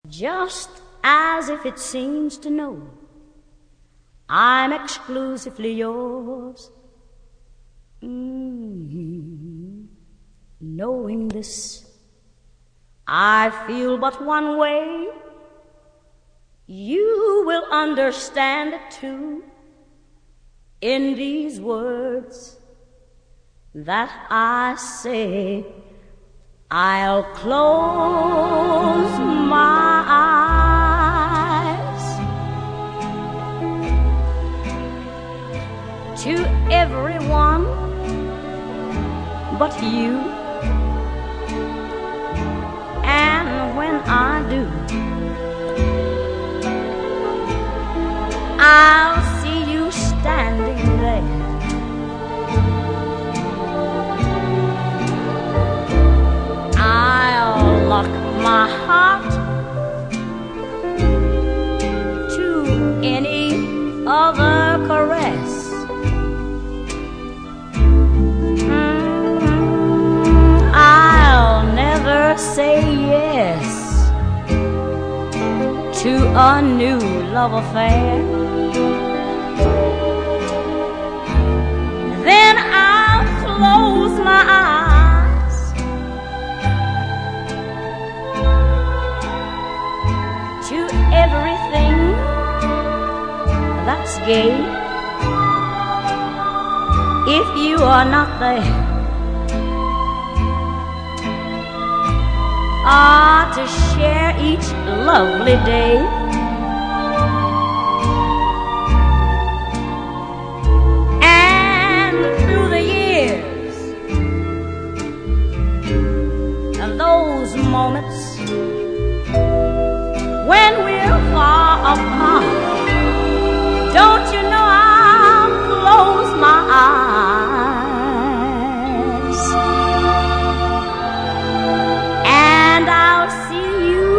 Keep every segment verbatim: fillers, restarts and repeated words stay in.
Just as if it seems to know I'm exclusively yours. Mm-hmm. Knowing this, I feel but one way. You will understand it too in these words that I say. I'll close my eyes to everyone but you, and when I do, I'll see you standing there. I'll lock my heart to any other caress. Mm-hmm. I'll never say yes to a new love affair. Then I'll close my eyes to everything that's gay. If you are not there, ah, to share each lovely day. And through the years, and those moments when we're far apart, don't you know I'll close my eyes and I'll see you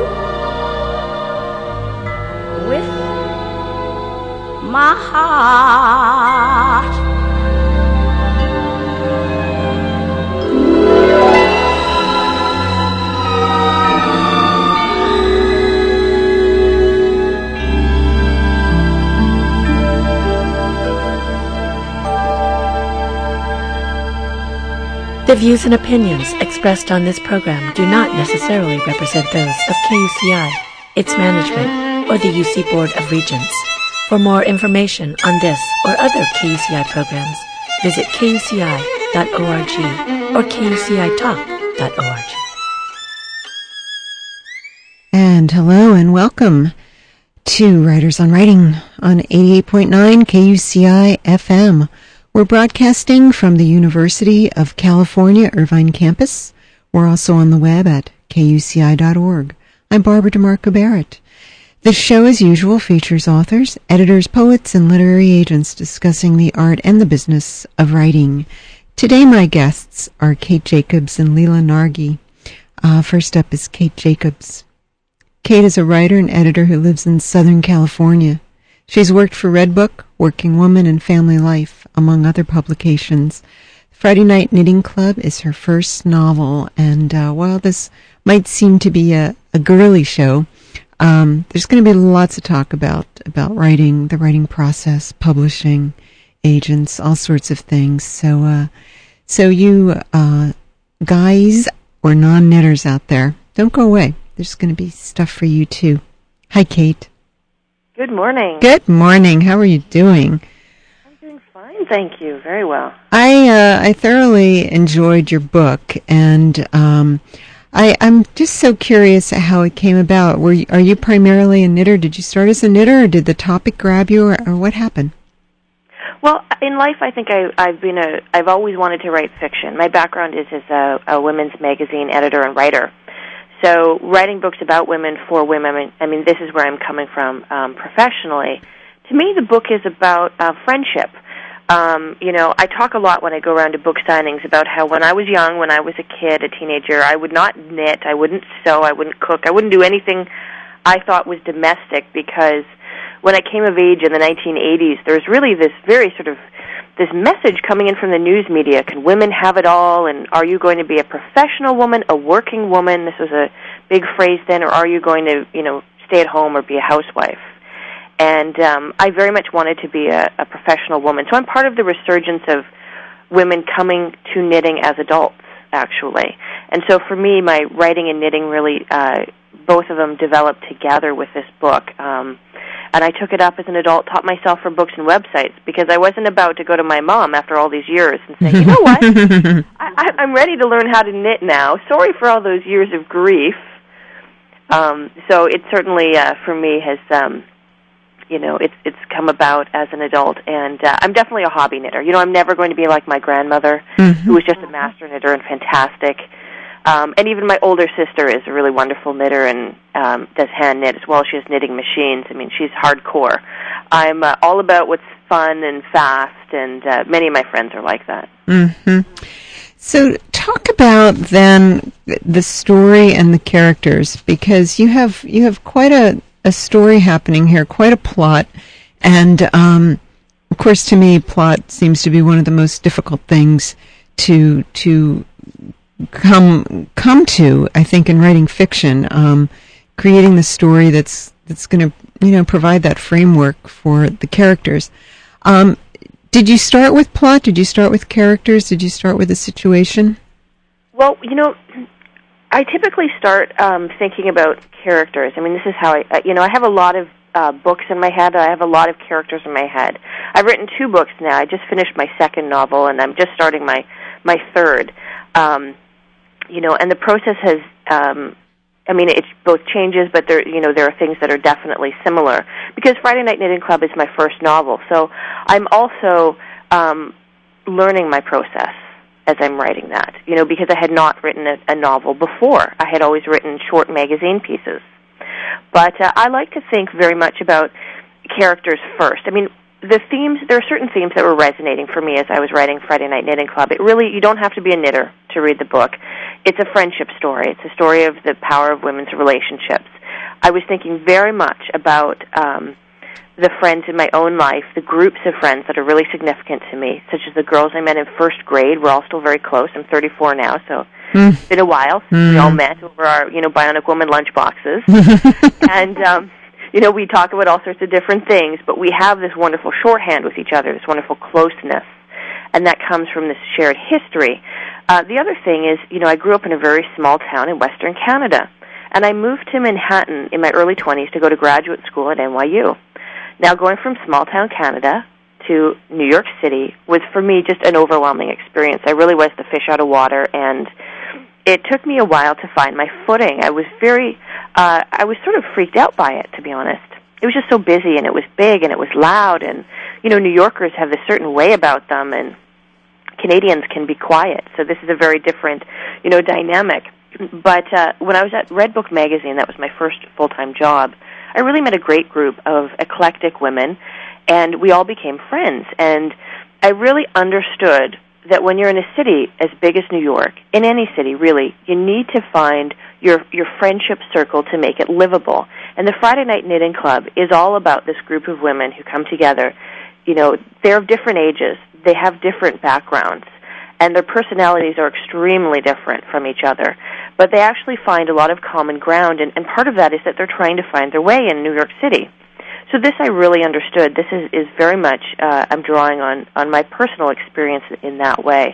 with my heart. The views and opinions expressed on this program do not necessarily represent those of K U C I, its management, or the U C Board of Regents. For more information on this or other K U C I programs, visit K U C I dot org or K U C I talk dot org. And hello and welcome to Writers on Writing on eighty-eight point nine K U C I F M. We're broadcasting from the University of California, Irvine campus. We're also on the web at K U C I dot org. I'm Barbara DeMarco Barrett. This show, as usual, features authors, editors, poets, and literary agents discussing the art and the business of writing. Today, my guests are Kate Jacobs and Leela Nargi. Uh, first up is Kate Jacobs. Kate is a writer and editor who lives in Southern California. She's worked for Redbook, Working Woman, and Family Life, among other publications. Friday Night Knitting Club is her first novel, and uh, while this might seem to be a, a girly show, um, there's going to be lots to talk about, about writing, the writing process, publishing, agents, all sorts of things. So, uh, so you uh, guys or non-knitters out there, don't go away. There's going to be stuff for you, too. Hi, Kate. Good morning. Good morning. How are you doing? I'm doing fine, thank you. Very well. I uh, I thoroughly enjoyed your book, and um, I, I'm just so curious how it came about. Were you, are you primarily a knitter? Did you start as a knitter, or did the topic grab you, or, or what happened? Well, in life, I think I, I've been a. I've always wanted to write fiction. My background is as a, a women's magazine editor and writer. So writing books about women for women, I mean, I mean this is where I'm coming from um, professionally. To me, the book is about uh, friendship. Um, you know, I talk a lot when I go around to book signings about how when I was young, when I was a kid, a teenager, I would not knit, I wouldn't sew, I wouldn't cook, I wouldn't do anything I thought was domestic, because when I came of age in the nineteen eighties, there was really this very sort of this message coming in from the news media. Can women have it all? And are you going to be a professional woman, a working woman? This was a big phrase then, or are you going to, you know, stay at home or be a housewife? And um, I very much wanted to be a, a professional woman. So I'm part of the resurgence of women coming to knitting as adults, actually. And so for me, my writing and knitting really, uh, both of them developed together with this book. Um, and I took it up as an adult, taught myself from books and websites, because I wasn't about to go to my mom after all these years and say, you know what, I, I'm ready to learn how to knit now. Sorry for all those years of grief. Um, so it certainly, uh, for me, has... Um, You know, it's it's come about as an adult, and uh, I'm definitely a hobby knitter. You know, I'm never going to be like my grandmother, mm-hmm. who was just a master knitter and fantastic. Um, and even my older sister is a really wonderful knitter and um, does hand knit as well. She has knitting machines. I mean, she's hardcore. I'm uh, all about what's fun and fast, and uh, many of my friends are like that. Mm-hmm. So talk about then the story and the characters, because you have you have quite a a story happening here, quite a plot, and um, of course, to me, plot seems to be one of the most difficult things to to come come to. I think in writing fiction, um, creating the story that's that's going to you know provide that framework for the characters. Um, did you start with plot? Did you start with characters? Did you start with a situation? Well, you know, I typically start um, thinking about characters. I mean, this is how I, uh, you know, I have a lot of uh, books in my head. I have a lot of characters in my head. I've written two books now. I just finished my second novel, and I'm just starting my my third. Um, you know, and the process has, um, I mean, it both changes, but there, you know, there are things that are definitely similar. Because Friday Night Knitting Club is my first novel, so I'm also um, learning my process as I'm writing that, you know, because I had not written a, a novel before. I had always written short magazine pieces. But uh, I like to think very much about characters first. I mean, the themes, there are certain themes that were resonating for me as I was writing Friday Night Knitting Club. It really, you don't have to be a knitter to read the book. It's a friendship story. It's a story of the power of women's relationships. I was thinking very much about um, the friends in my own life, the groups of friends that are really significant to me, such as the girls I met in first grade. We're all still very close. I'm thirty-four now, so mm. it's been a while since mm. we all met over our, you know, Bionic Woman lunch boxes. and, um, you know, we talk about all sorts of different things, but we have this wonderful shorthand with each other, this wonderful closeness, and that comes from this shared history. Uh, the other thing is, you know, I grew up in a very small town in Western Canada, and I moved to Manhattan in my early twenties to go to graduate school at N Y U. Now, going from small-town Canada to New York City was, for me, just an overwhelming experience. I really was the fish out of water, and it took me a while to find my footing. I was very, uh, I was sort of freaked out by it, to be honest. It was just so busy, and it was big, and it was loud, and, you know, New Yorkers have this certain way about them, and Canadians can be quiet, so this is a very different, you know, dynamic. But uh, when I was at Red Book Magazine, that was my first full-time job, I really met a great group of eclectic women, and we all became friends. And I really understood that when you're in a city as big as New York, in any city really, you need to find your your friendship circle to make it livable. And the Friday Night Knitting Club is all about this group of women who come together. You know, they're of different ages. They have different backgrounds. And their personalities are extremely different from each other. But they actually find a lot of common ground, and, and part of that is that they're trying to find their way in New York City. So this I really understood. This is, is very much, uh, I'm drawing on, on my personal experience in that way.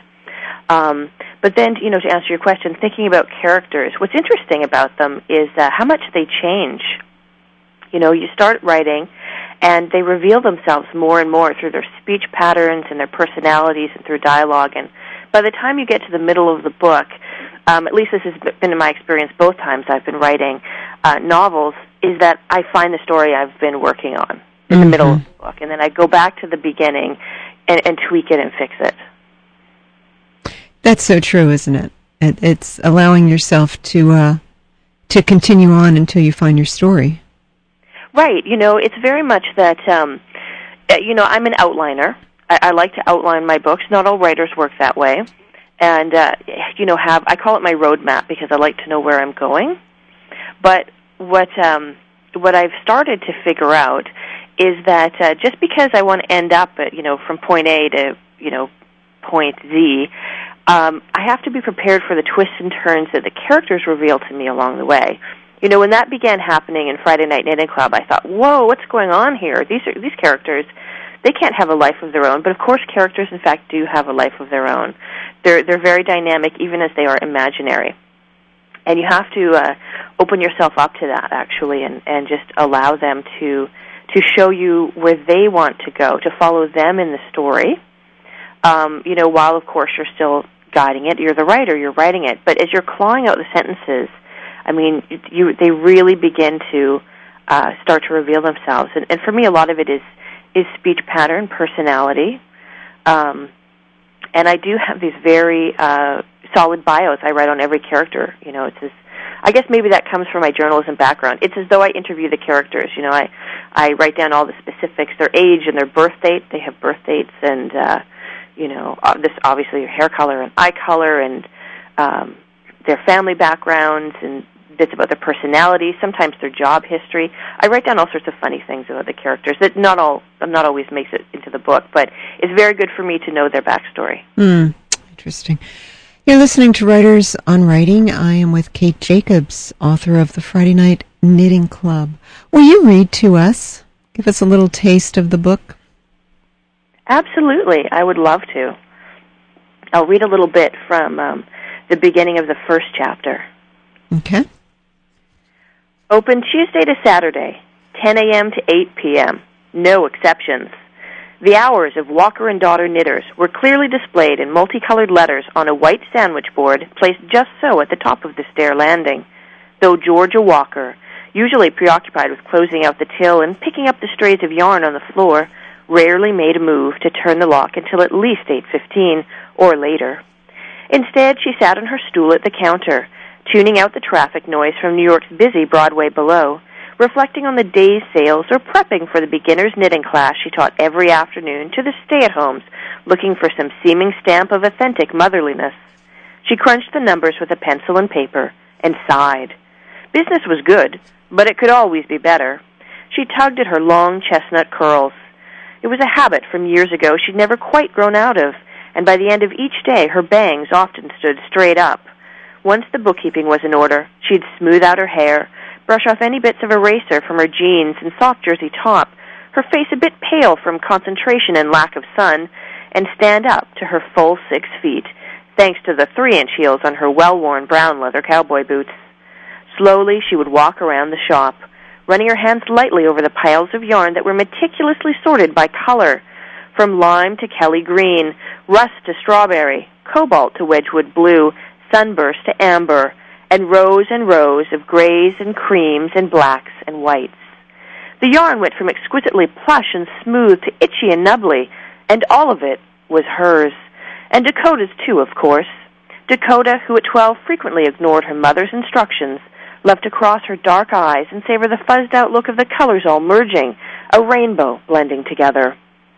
Um, but then, you know, to answer your question, thinking about characters, what's interesting about them is uh, how much they change. You know, you start writing, and they reveal themselves more and more through their speech patterns and their personalities and through dialogue. And by the time you get to the middle of the book, um, at least this has been in my experience both times I've been writing uh, novels, is that I find the story I've been working on in mm-hmm. the middle of the book, and then I go back to the beginning and, and tweak it and fix it. That's so true, isn't it? it it's allowing yourself to uh, to continue on until you find your story. Right. You know, it's very much that, um, you know, I'm an outliner. I, I like to outline my books. Not all writers work that way. And, uh, you know, have, I call it my roadmap because I like to know where I'm going. But what, um, what I've started to figure out is that uh, just because I want to end up at, you know, from point A to, you know, point Z, um, I have to be prepared for the twists and turns that the characters reveal to me along the way. You know, when that began happening in Friday Night Knitting Club, I thought, whoa, what's going on here? These are, these characters, they can't have a life of their own. But, of course, characters, in fact, do have a life of their own. They're, they're very dynamic, even as they are imaginary. And you have to uh, open yourself up to that, actually, and, and just allow them to to show you where they want to go, to follow them in the story, um, you know, while, of course, you're still guiding it. You're the writer. You're writing it. But as you're clawing out the sentences, I mean, you, they really begin to uh, start to reveal themselves. And, and for me, a lot of it is, is speech pattern, personality. Um, and I do have these very uh, solid bios I write on every character. You know, it's this, I guess maybe that comes from my journalism background. It's as though I interview the characters. You know, I, I write down all the specifics, their age and their birth date. They have birth dates and, uh, you know, this obviously your hair color and eye color and um, their family backgrounds and bits about their personality, sometimes their job history. I write down all sorts of funny things about the characters that not all not always makes it into the book, but it's very good for me to know their backstory. Mm, interesting. You're listening to Writers on Writing. I am with Kate Jacobs, author of the Friday Night Knitting Club. Will you read to us? Give us a little taste of the book. Absolutely. I would love to. I'll read a little bit from um, the beginning of the first chapter. Okay. Open Tuesday to Saturday, ten a.m. to eight p.m. No exceptions. The hours of Walker and Daughter knitters were clearly displayed in multicolored letters on a white sandwich board placed just so at the top of the stair landing, though Georgia Walker, usually preoccupied with closing out the till and picking up the strays of yarn on the floor, rarely made a move to turn the lock until at least eight fifteen or later. Instead, she sat on her stool at the counter, tuning out the traffic noise from New York's busy Broadway below, reflecting on the day's sales or prepping for the beginner's knitting class she taught every afternoon to the stay-at-homes looking for some seeming stamp of authentic motherliness. She crunched the numbers with a pencil and paper and sighed. Business was good, but it could always be better. She tugged at her long chestnut curls. It was a habit from years ago she'd never quite grown out of, and by the end of each day her bangs often stood straight up. Once the bookkeeping was in order, she'd smooth out her hair, brush off any bits of eraser from her jeans and soft jersey top, her face a bit pale from concentration and lack of sun, and stand up to her full six feet, thanks to the three-inch heels on her well-worn brown leather cowboy boots. Slowly she would walk around the shop, running her hands lightly over the piles of yarn that were meticulously sorted by color, from lime to Kelly green, rust to strawberry, cobalt to Wedgwood blue, sunburst to amber, and rows and rows of grays and creams and blacks and whites. The yarn went from exquisitely plush and smooth to itchy and nubbly, and all of it was hers. And Dakota's too, of course. Dakota, who at twelve frequently ignored her mother's instructions, loved to cross her dark eyes and savor the fuzzed-out look of the colors all merging, a rainbow blending together.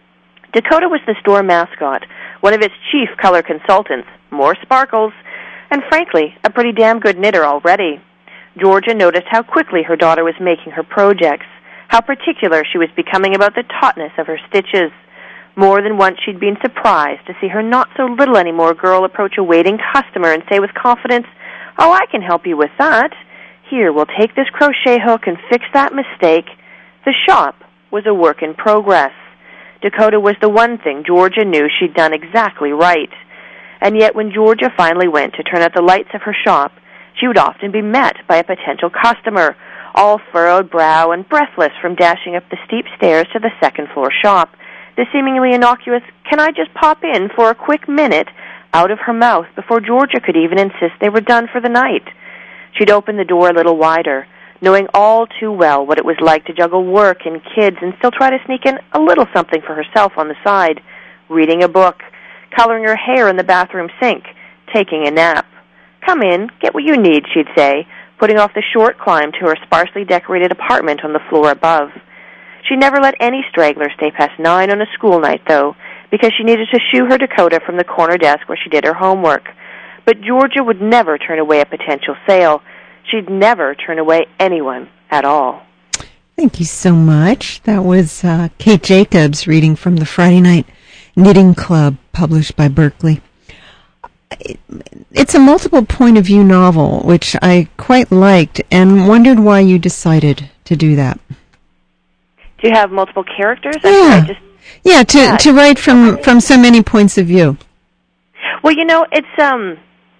Dakota was the store mascot, one of its chief color consultants, more sparkles, and frankly, a pretty damn good knitter already. Georgia noticed how quickly her daughter was making her projects, how particular she was becoming about the tautness of her stitches. More than once she'd been surprised to see her not-so-little-anymore girl approach a waiting customer and say with confidence, "Oh, I can help you with that. Here, we'll take this crochet hook and fix that mistake." The shop was a work in progress. Dakota was the one thing Georgia knew she'd done exactly right. And yet when Georgia finally went to turn out the lights of her shop, she would often be met by a potential customer, all furrowed brow and breathless from dashing up the steep stairs to the second-floor shop, the seemingly innocuous, "Can I just pop in for a quick minute?" out of her mouth before Georgia could even insist they were done for the night. She'd open the door a little wider, knowing all too well what it was like to juggle work and kids and still try to sneak in a little something for herself on the side, reading a book, coloring her hair in the bathroom sink, taking a nap. "Come in, get what you need," she'd say, putting off the short climb to her sparsely decorated apartment on the floor above. She never let any straggler stay past nine on a school night, though, because she needed to shoo her Dakota from the corner desk where she did her homework. But Georgia would never turn away a potential sale. She'd never turn away anyone at all. Thank you so much. That was uh, Kate Jacobs reading from the Friday Night Knitting Club, published by Berkeley. it's a multiple point of view novel, which I quite liked, and wondered why you decided to do that. Do you have multiple characters? Yeah, I just, yeah, to yeah. to write from, from so many points of view. Well, you know, it's um,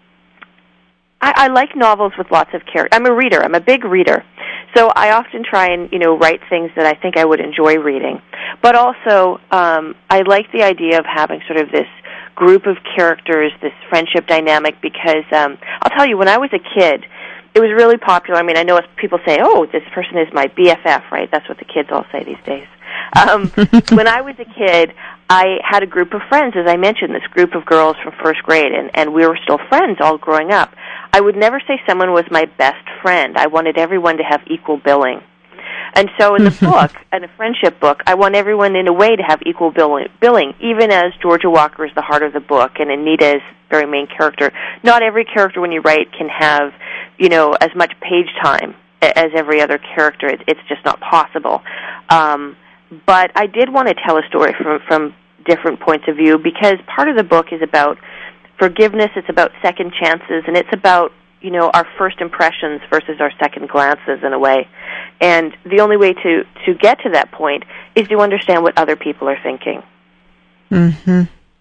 I, I like novels with lots of characters. I'm a reader. I'm a big reader, so I often try and you know write things that I think I would enjoy reading. But also, um, I like the idea of having sort of this group of characters, this friendship dynamic, because um, I'll tell you, when I was a kid, it was really popular. I mean, I know people say, oh, this person is my B F F, right? That's what the kids all say these days. Um, when I was a kid, I had a group of friends, as I mentioned, this group of girls from first grade, and, and we were still friends all growing up. I would never say someone was my best friend. I wanted everyone to have equal billing. And so in the book, in a friendship book, I want everyone in a way to have equal billing, even as Georgia Walker is the heart of the book and Anita is very main character. Not every character when you write can have, you know, as much page time as every other character. It, it's just not possible. Um, but I did want to tell a story from, from different points of view, because part of the book is about forgiveness, it's about second chances, and it's about you know, our first impressions versus our second glances in a way. And the only way to, to get to that point is to understand what other people are thinking. Mm-hmm.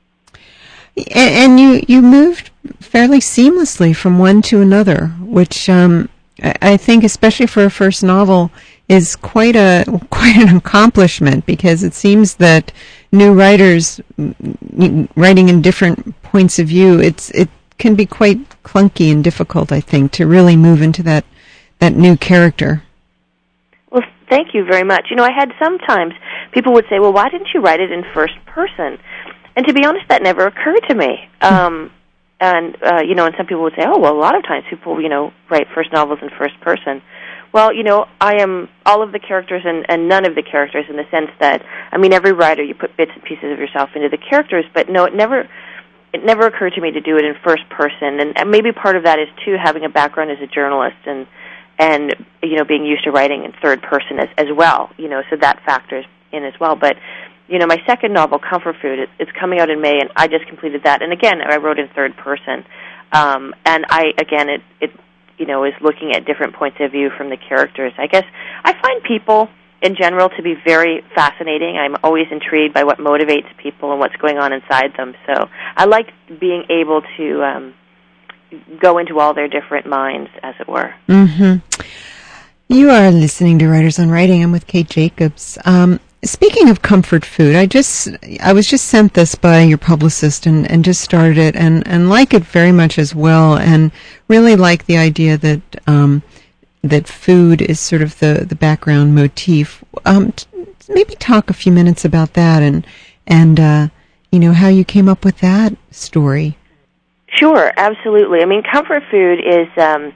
And, and you, you moved fairly seamlessly from one to another, which um, I think, especially for a first novel, is quite a quite an accomplishment, because it seems that new writers writing in different points of view, it's it can be quite clunky and difficult, I think, to really move into that that new character. Well, thank you very much. You know, I had sometimes people would say, well, why didn't you write it in first person? And to be honest, that never occurred to me. Um, and, uh, you know, and some people would say, oh, well, a lot of times people, you know, write first novels in first person. Well, you know, I am all of the characters and, and none of the characters, in the sense that, I mean, every writer, you put bits and pieces of yourself into the characters, but no, it never... It never occurred to me to do it in first person, and maybe part of that is too having a background as a journalist and and you know being used to writing in third person as as well. You know, so that factors in as well. But you know, my second novel, Comfort Food, it, it's coming out in May, and I just completed that. And again, I wrote in third person, um, and I again it it you know is looking at different points of view from the characters. I guess I find people in general to be very fascinating. I'm always intrigued by what motivates people and what's going on inside them. So I like being able to um, go into all their different minds, as it were. Mm-hmm. You are listening to Writers on Writing. I'm with Kate Jacobs. Um, speaking of comfort food, I just I was just sent this by your publicist and, and just started it and, and like it very much as well, and really like the idea that um, that food is sort of the, the background motif. Um, t- maybe talk a few minutes about that and, and uh, you know, how you came up with that story. Sure, absolutely. I mean, comfort food is, um,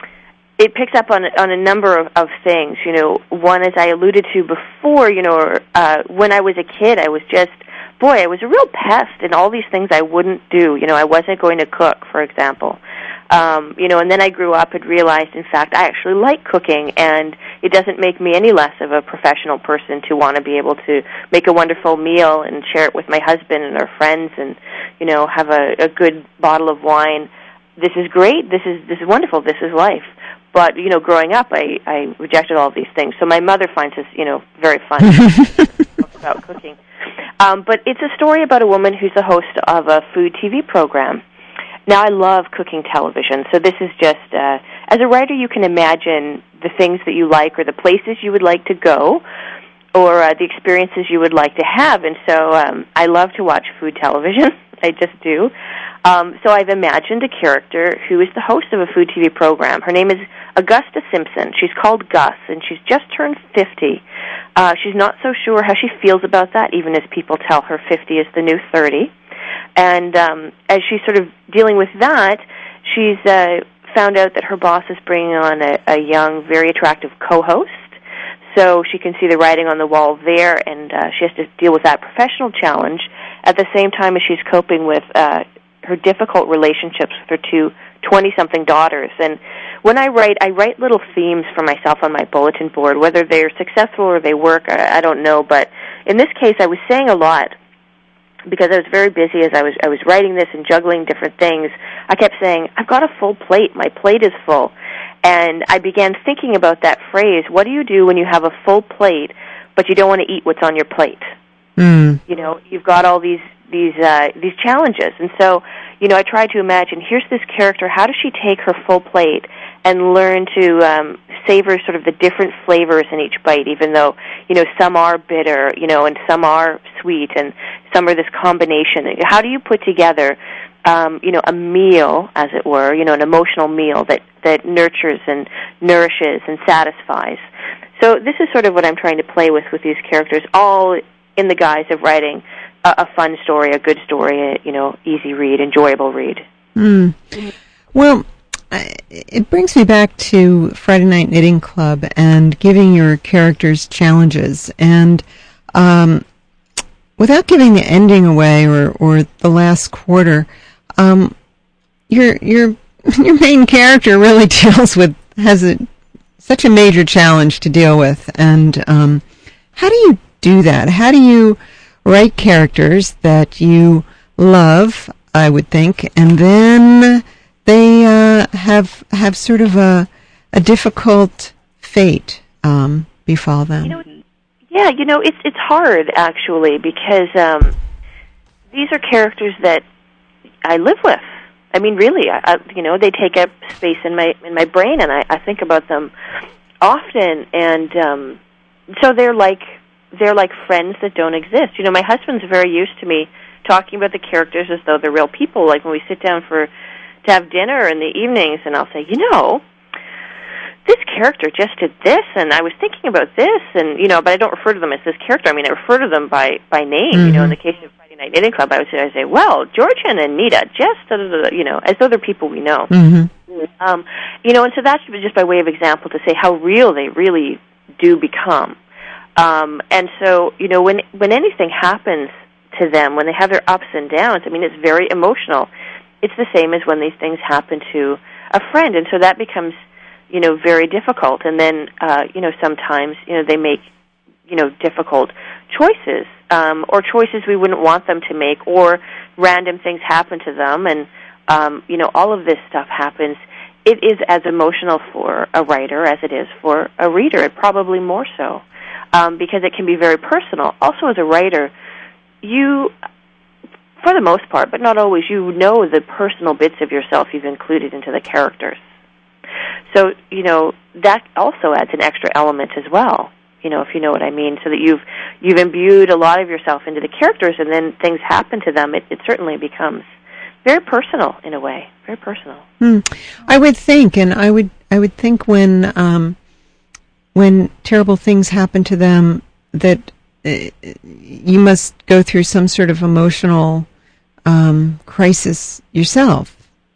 it picks up on on a number of, of things. You know, one, as I alluded to before, you know, uh, when I was a kid, I was just, boy, I was a real pest in all these things I wouldn't do. You know, I wasn't going to cook, for example. Um, you know, and then I grew up and realized, in fact, I actually like cooking, and it doesn't make me any less of a professional person to want to be able to make a wonderful meal and share it with my husband and our friends, and you know, have a, a good bottle of wine. This is great. This is this is wonderful. This is life. But you know, growing up, I, I rejected all of these things. So my mother finds this, you know, very fun about cooking. Um, but it's a story about a woman who's the host of a food T V program. Now, I love cooking television, so this is just, uh, as a writer, you can imagine the things that you like or the places you would like to go or uh, the experiences you would like to have, and so um, I love to watch food television. I just do. Um, so I've imagined a character who is the host of a food T V program. Her name is Augusta Simpson. She's called Gus, and she's just turned fifty. Uh, she's not so sure how she feels about that, even as people tell her fifty is the new thirty. And um, as she's sort of dealing with that, she's uh, found out that her boss is bringing on a, a young, very attractive co-host. So she can see the writing on the wall there, and uh, she has to deal with that professional challenge at the same time as she's coping with uh, her difficult relationships with her two twenty-something daughters. And when I write, I write little themes for myself on my bulletin board. Whether they're successful or they work, I, I don't know. But in this case, I was saying a lot because I was very busy as I was I was writing this and juggling different things, I kept saying, I've got a full plate. My plate is full. And I began thinking about that phrase, what do you do when you have a full plate, but you don't want to eat what's on your plate? Mm. You know, you've got all these these uh, these challenges. And so, you know, I tried to imagine, here's this character, how does she take her full plate and learn to um, savor sort of the different flavors in each bite, even though, you know, some are bitter, you know, and some are sweet, and some are this combination. How do you put together, um, you know, a meal, as it were, you know, an emotional meal that, that nurtures and nourishes and satisfies? So this is sort of what I'm trying to play with with these characters, all in the guise of writing a, a fun story, a good story, a, you know, easy read, enjoyable read. Mm. Well, it brings me back to Friday Night Knitting Club and giving your characters challenges. And um, without giving the ending away or, or the last quarter, um, your your your main character really deals with has a such a major challenge to deal with. And um, how do you do that? How do you write characters that you love, I would think, and then they uh, have have sort of a a difficult fate um, befall them? You know, yeah, you know, it's it's hard actually, because um, these are characters that I live with. I mean, really, I, I, you know, they take up space in my in my brain, and I, I think about them often. And um, so they're like they're like friends that don't exist. You know, my husband's very used to me talking about the characters as though they're real people. Like when we sit down for to have dinner in the evenings, and I'll say, you know, this character just did this, and I was thinking about this, and, you know, but I don't refer to them as this character. I mean, I refer to them by, by name. Mm-hmm. You know, in the case of Friday Night Knitting Club, I would say, I say, well, Georgia and Anita, just, da, da, da, you know, as though they're people we know. Mm-hmm. Um, you know, and so that's just by way of example to say how real they really do become. Um, and so, you know, when when anything happens to them, when they have their ups and downs, I mean, it's very emotional. It's the same as when these things happen to a friend, and so that becomes, you know, very difficult. And then, uh, you know, sometimes, you know, they make, you know, difficult choices, um, or choices we wouldn't want them to make, or random things happen to them, and, um, you know, all of this stuff happens. It is as emotional for a writer as it is for a reader, and probably more so, um, because it can be very personal. Also, as a writer, you, for the most part, but not always, you know the personal bits of yourself you've included into the characters. So, you know, that also adds an extra element as well, you know, if you know what I mean, so that you've you've imbued a lot of yourself into the characters, and then things happen to them. It, it certainly becomes very personal in a way, very personal. Hmm. I would think, and I would I would think when um, when terrible things happen to them, that uh, you must go through some sort of emotional um, crisis yourself.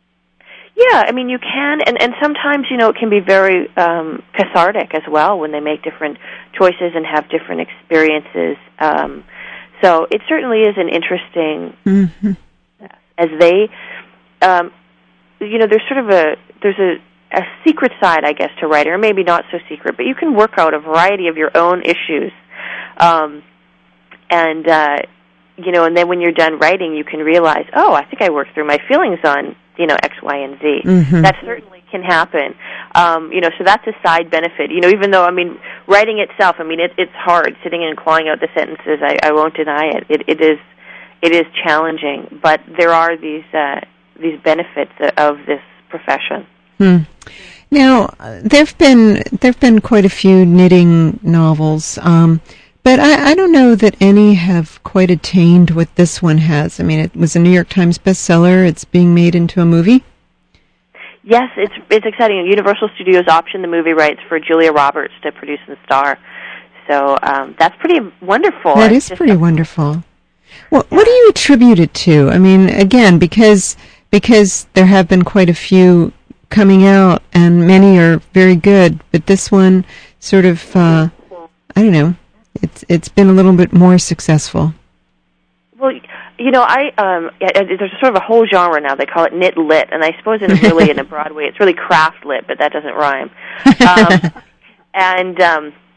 Yeah, I mean, you can, and, and sometimes, you know, it can be very um, cathartic as well when they make different choices and have different experiences. Um, so it certainly is an interesting, mm-hmm. as they, um, you know, there's sort of a, there's a, a secret side, I guess, to writing, or maybe not so secret, but you can work out a variety of your own issues. Um, and, uh, you know, and then when you're done writing, you can realize, oh, I think I worked through my feelings on, you know, X, Y, and Z. Mm-hmm. That certainly can happen. Um, you know, so that's a side benefit. You know, even though, I mean, writing itself, I mean, it, it's hard, sitting and clawing out the sentences. I, I won't deny it. It, it is, it is challenging, but there are these uh, these benefits of this profession. Hmm. Now, there've been there've been quite a few knitting novels. Um, But I, I don't know that any have quite attained what this one has. I mean, it was a New York Times bestseller. It's being made into a movie. Yes, it's it's exciting. Universal Studios optioned the movie rights for Julia Roberts to produce and star. So um, that's pretty wonderful. That is pretty wonderful. Well, what do you attribute it to? I mean, again, because because there have been quite a few coming out, and many are very good, but this one sort of, uh, I don't know, It's it's been a little bit more successful. Well, you know, I um, there's sort of a whole genre now. They call it knit lit, and I suppose it's really in a broad way, it's really craft lit, but that doesn't rhyme. Um, and um,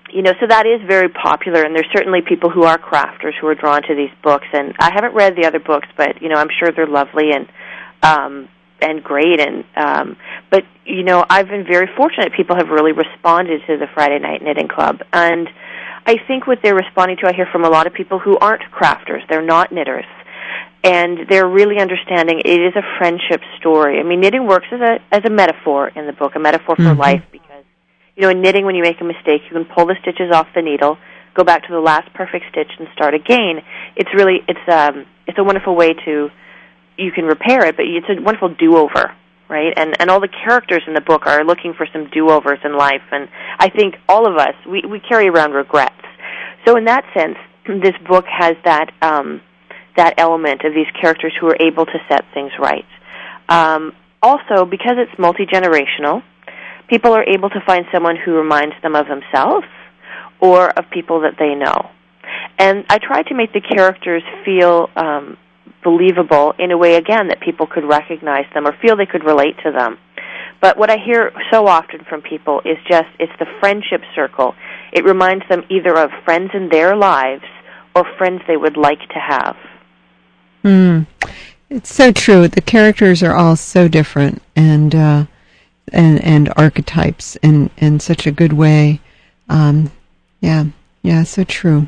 you know, so that is very popular, and there's certainly people who are crafters who are drawn to these books. And I haven't read the other books, but, you know, I'm sure they're lovely and um, and great. And um, but, you know, I've been very fortunate. People have really responded to the Friday Night Knitting Club. And I think what they're responding to, I hear from a lot of people who aren't crafters. They're not knitters. And they're really understanding it is a friendship story. I mean, knitting works as a as a metaphor in the book, a metaphor for mm-hmm. life. Because, you know, in knitting, when you make a mistake, you can pull the stitches off the needle, go back to the last perfect stitch, and start again. It's really it's um it's a wonderful way to you can repair it, but it's a wonderful do-over, right? And and all the characters in the book are looking for some do-overs in life, and I think all of us we we carry around regrets. So in that sense, this book has that. Um, that element of these characters who are able to set things right. Um, also, because it's multi-generational, people are able to find someone who reminds them of themselves or of people that they know. And I tried to make the characters feel um, believable in a way, again, that people could recognize them or feel they could relate to them. But what I hear so often from people is just, it's the friendship circle. It reminds them either of friends in their lives or friends they would like to have. Mm. It's so true. The characters are all so different and uh, and and archetypes in, in such a good way. Um, yeah, yeah, so true.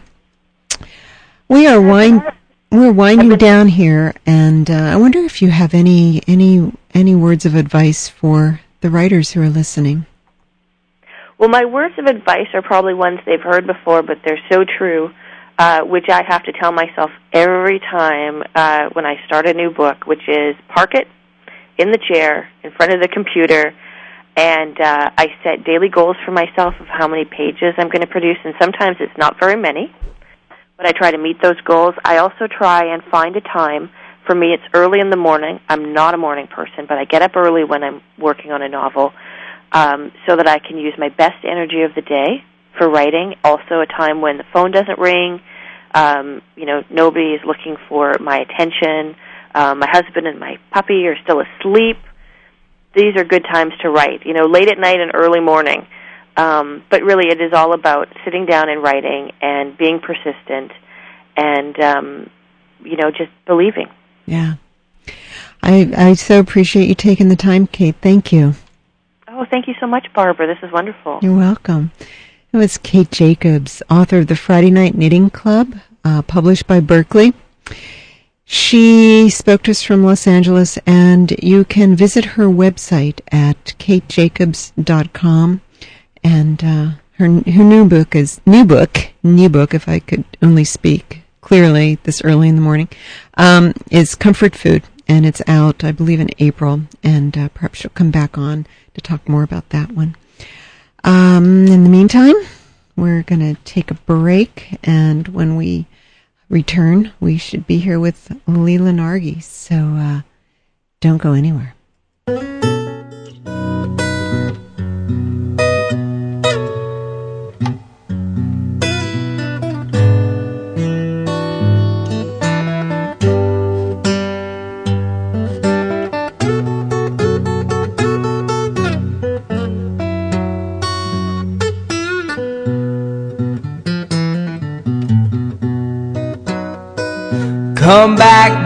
We are wind we're winding down here, and uh, I wonder if you have any any any words of advice for the writers who are listening. Well, my words of advice are probably ones they've heard before, but they're so true. Uh, which I have to tell myself every time uh, when I start a new book, which is park it in the chair in front of the computer, and uh, I set daily goals for myself of how many pages I'm going to produce, and sometimes it's not very many, but I try to meet those goals. I also try and find a time. For me, it's early in the morning. I'm not a morning person, but I get up early when I'm working on a novel um, so that I can use my best energy of the day for writing. Also a time when the phone doesn't ring, um, you know, nobody is looking for my attention. Um, my husband and my puppy are still asleep. These are good times to write, you know, late at night and early morning. Um, but really it is all about sitting down and writing and being persistent and, um, you know, just believing. Yeah. I, I so appreciate you taking the time, Kate. Thank you. Oh, thank you so much, Barbara. This is wonderful. You're welcome. It was Kate Jacobs, author of the Friday Night Knitting Club, uh, published by Berkley. She spoke to us from Los Angeles, and you can visit her website at kate jacobs dot com. And uh, her her new book is new book, new book. If I could only speak clearly this early in the morning, um, is Comfort Food, and it's out, I believe, in April. And uh, perhaps she'll come back on to talk more about that one. Um, in the meantime, we're going to take a break, and when we return, we should be here with Leela Nargis, so uh, don't go anywhere. Come back,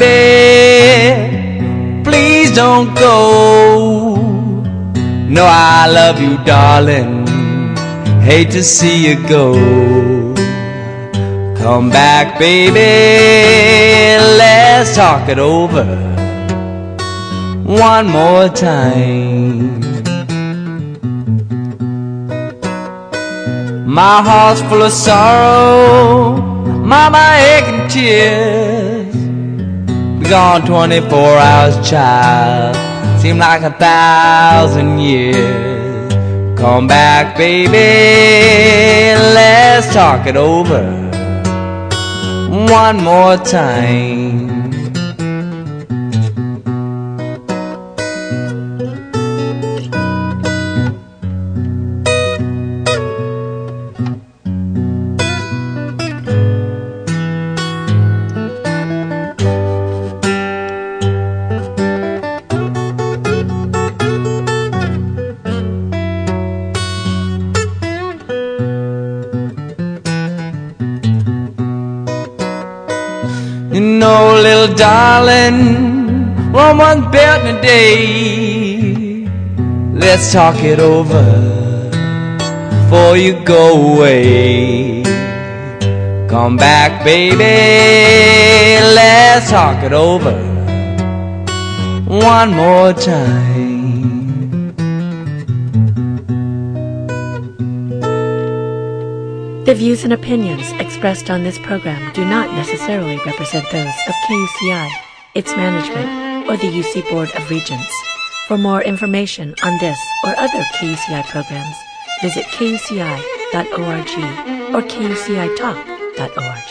baby, please don't go. No, I love you, darling, hate to see you go. Come back, baby, let's talk it over one more time. My heart's full of sorrow, mama aching tears. Be gone twenty-four hours, child, seem like a thousand years. Come back, baby, let's talk it over one more time. You know, little darling, one one's built in a day. Let's talk it over before you go away. Come back, baby, let's talk it over one more time. The views and opinions expressed on this program do not necessarily represent those of K U C I, its management, or the U C Board of Regents. For more information on this or other K U C I programs, visit K U C I dot org or K U C I talk dot org.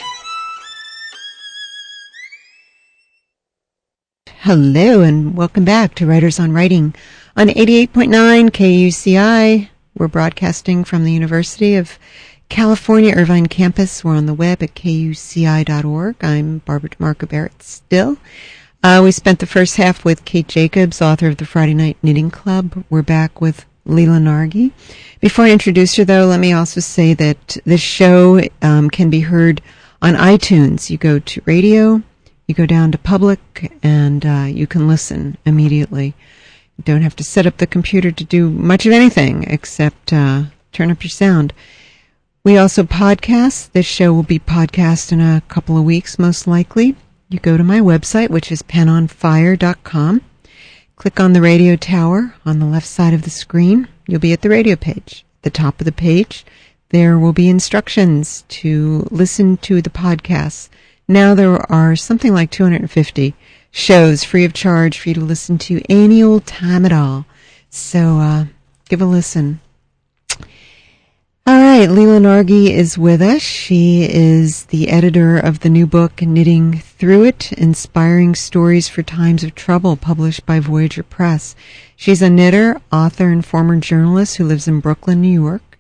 Hello and welcome back to Writers on Writing on eighty-eight point nine K U C I. We're broadcasting from the University of California Irvine campus. We're on the web at K U C I dot org. I'm Barbara DeMarco Barrett still. Uh, we spent the first half with Kate Jacobs, author of the Friday Night Knitting Club. We're back with Leela Nargi. Before I introduce her, though, let me also say that this show um, can be heard on iTunes. You go to radio, you go down to public, and uh, you can listen immediately. You don't have to set up the computer to do much of anything except uh, turn up your sound. We also podcast. This show will be podcast in a couple of weeks, most likely. You go to my website, which is pen on fire dot com. Click on the radio tower on the left side of the screen. You'll be at the radio page. At the top of the page, there will be instructions to listen to the podcasts. Now there are something like two hundred fifty shows free of charge for you to listen to any old time at all. So uh, give a listen. All right, Leela Nargi is with us. She is the editor of the new book, Knitting Through It, Inspiring Stories for Times of Trouble, published by Voyager Press. She's a knitter, author, and former journalist who lives in Brooklyn, New York.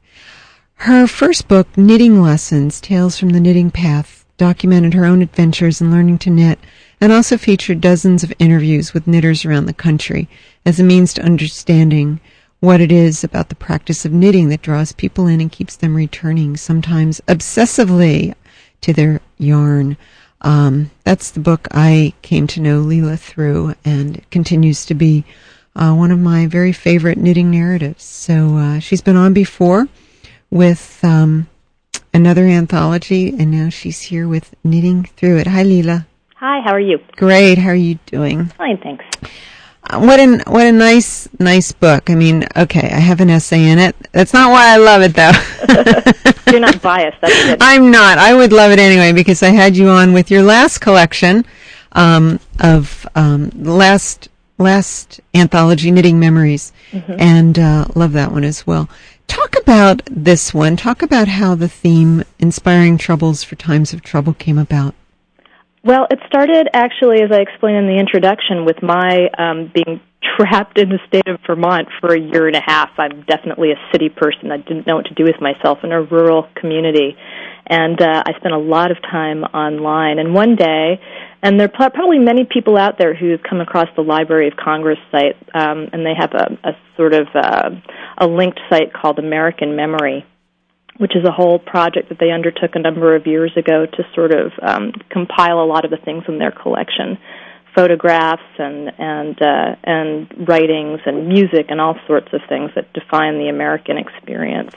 Her first book, Knitting Lessons, Tales from the Knitting Path, documented her own adventures in learning to knit, and also featured dozens of interviews with knitters around the country as a means to understanding what it is about the practice of knitting that draws people in and keeps them returning, sometimes obsessively, to their yarn. Um, that's the book I came to know Leela through, and it continues to be uh, one of my very favorite knitting narratives. So uh, she's been on before with um, another anthology, and now she's here with Knitting Through It. Hi, Leela. Hi, how are you? Great. How are you doing? Fine, thanks. Uh, what a what a nice nice book. I mean, okay, I have an essay in it. That's not why I love it, though. You're not biased. That's good. I'm not. I would love it anyway because I had you on with your last collection um, of um, last last anthology, Knitting Memories, mm-hmm. and uh, love that one as well. Talk about this one. Talk about how the theme "Inspiring Troubles for Times of Trouble" came about. Well, it started actually, as I explained in the introduction, with my um, being trapped in the state of Vermont for a year and a half. I'm definitely a city person. I didn't know what to do with myself in a rural community. And uh, I spent a lot of time online. And one day, and there are probably many people out there who've come across the Library of Congress site, um, and they have a, a sort of uh, a linked site called American Memory, which is a whole project that they undertook a number of years ago to sort of um, compile a lot of the things in their collection, photographs and and uh, and writings and music and all sorts of things that define the American experience.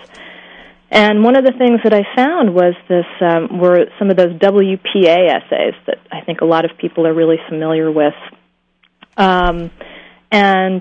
And one of the things that I found was this um, were some of those W P A essays that I think a lot of people are really familiar with. Um, and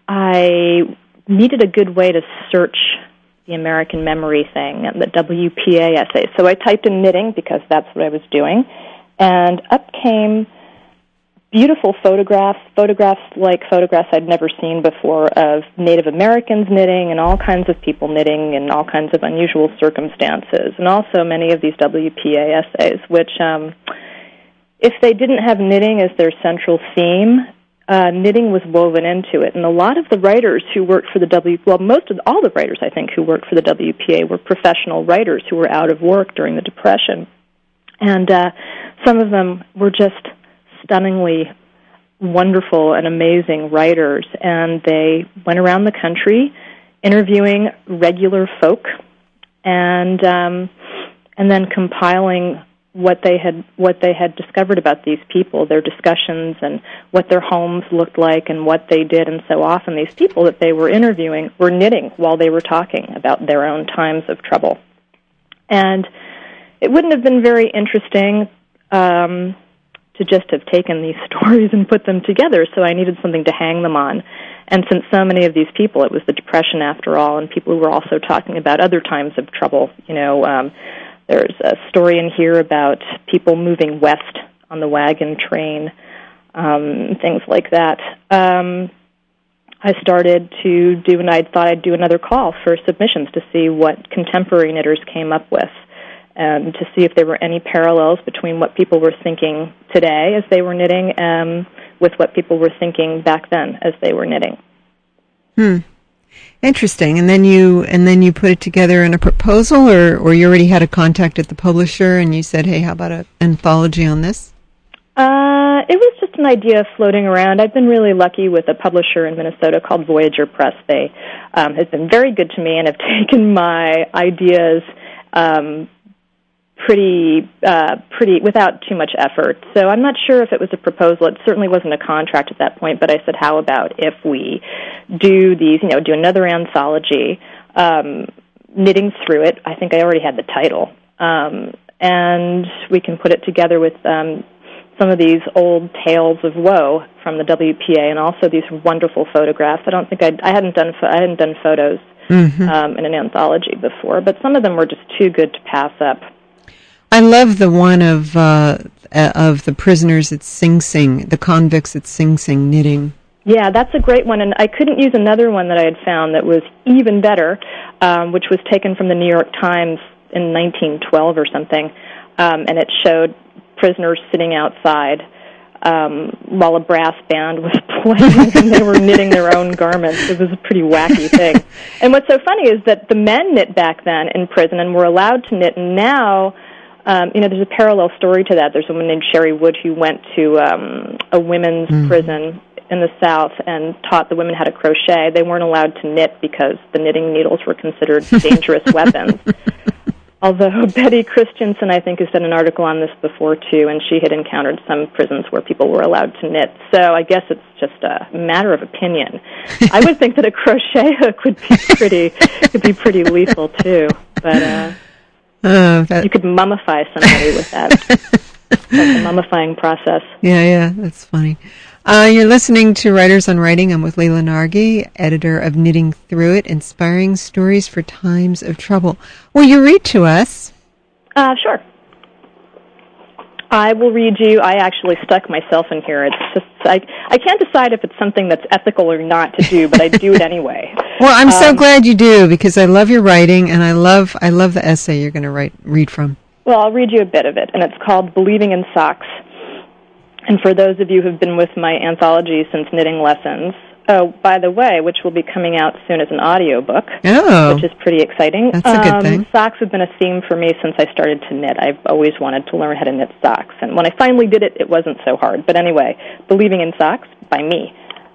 I needed a good way to search the American Memory thing and the W P A essays. So I typed in knitting because that's what I was doing, and up came beautiful photographs, photographs like photographs I'd never seen before of Native Americans knitting and all kinds of people knitting in all kinds of unusual circumstances, and also many of these W P A essays, which um, if they didn't have knitting as their central theme, Uh, knitting was woven into it, and a lot of the writers who worked for the W, well, most of all the writers I think who worked for the W P A were professional writers who were out of work during the Depression, and uh, some of them were just stunningly wonderful and amazing writers, and they went around the country interviewing regular folk, and um, and then compiling what they had what they had discovered about these people, their discussions, and what their homes looked like, and what they did. And so often, these people that they were interviewing were knitting while they were talking about their own times of trouble. And it wouldn't have been very interesting um, to just have taken these stories and put them together. So I needed something to hang them on. And since so many of these people, it was the Depression after all, and people who were also talking about other times of trouble, you know. Um, There's a story in here about people moving west on the wagon train, um, things like that. Um, I started to do, and I thought I'd do another call for submissions to see what contemporary knitters came up with, and to see if there were any parallels between what people were thinking today as they were knitting um, with what people were thinking back then as they were knitting. Hmm. Interesting. And then you and then you put it together in a proposal, or, or you already had a contact at the publisher and you said, hey, how about an anthology on this? Uh, it was just an idea floating around. I've been really lucky with a publisher in Minnesota called Voyager Press. They um, have been very good to me and have taken my ideas um, pretty, uh, pretty without too much effort. So I'm not sure if it was a proposal. It certainly wasn't a contract at that point. But I said, how about if we do these, you know, do another anthology, um, knitting through it. I think I already had the title, um, and we can put it together with um, some of these old tales of woe from the W P A, and also these wonderful photographs. I don't think I'd, I hadn't done I hadn't done photos mm-hmm. um, in an anthology before, but some of them were just too good to pass up. I love the one of uh, of the prisoners at Sing Sing, the convicts at Sing Sing knitting. Yeah, that's a great one, and I couldn't use another one that I had found that was even better, um, which was taken from the New York Times in nineteen twelve or something, um, and it showed prisoners sitting outside um, while a brass band was playing, and they were knitting their own garments. It was a pretty wacky thing. And what's so funny is that the men knit back then in prison and were allowed to knit, and now... Um, you know, there's a parallel story to that. There's a woman named Sherry Wood who went to um, a women's mm. prison in the South and taught the women how to crochet. They weren't allowed to knit because the knitting needles were considered dangerous weapons. Although Betty Christensen, I think, has done an article on this before, too, and she had encountered some prisons where people were allowed to knit. So I guess it's just a matter of opinion. I would think that a crochet hook would be pretty, could be pretty lethal, too. But... Uh, Uh, that, you could mummify somebody with that. That's the mummifying process. Yeah, yeah, that's funny. Uh, you're listening to Writers on Writing. I'm with Leila Nargi, editor of Knitting Through It, Inspiring Stories for Times of Trouble. Will you read to us? Uh, sure. I will read you. I actually stuck myself in here. It's just I, I can't decide if it's something that's ethical or not to do, but I do it anyway. Well, I'm um, so glad you do, because I love your writing, and I love I love the essay you're going to write read from. Well, I'll read you a bit of it, and it's called Believing in Socks. And for those of you who have been with my anthology since Knitting Lessons, oh, by the way, which will be coming out soon as an audiobook, oh, which is pretty exciting. That's a good um, thing. Socks have been a theme for me since I started to knit. I've always wanted to learn how to knit socks, and when I finally did it, it wasn't so hard. But anyway, Believing in Socks by me.